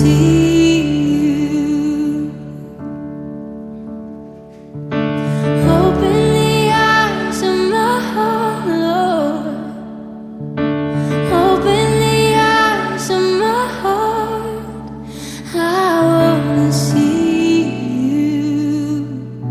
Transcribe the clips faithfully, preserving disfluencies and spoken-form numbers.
see you. Open the eyes of my heart, Lord. Open the eyes of my heart. I wanna see you.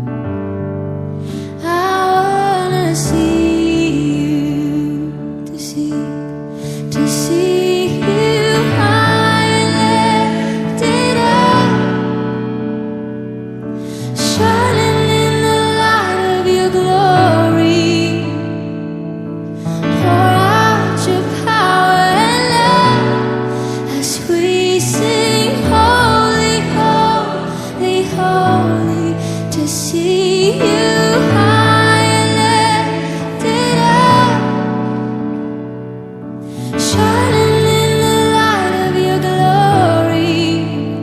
I wanna see you. To see, to see you high and lifted up, shining in the light of your glory. Pour out your power and love as we sing, holy, holy, holy. To see you high and lifted up, shining in the light of your glory.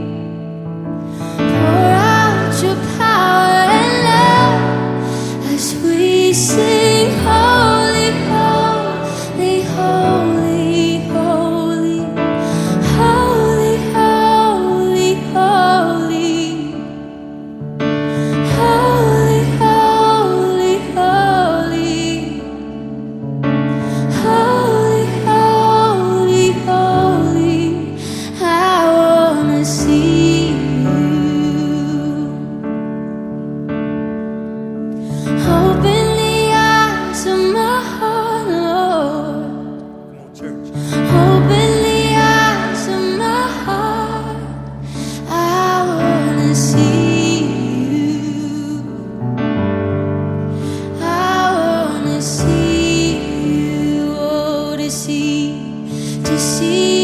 Pour out your power and love as we sing, holy, holy, holy, holy, holy, holy, holy, holy, holy, holy, holy, holy, holy. I wanna see you. Open the eyes of my heart, Lord. Come on, church. Open the eyes of my heart. I wanna see you. I wanna see you. Oh, to see, to see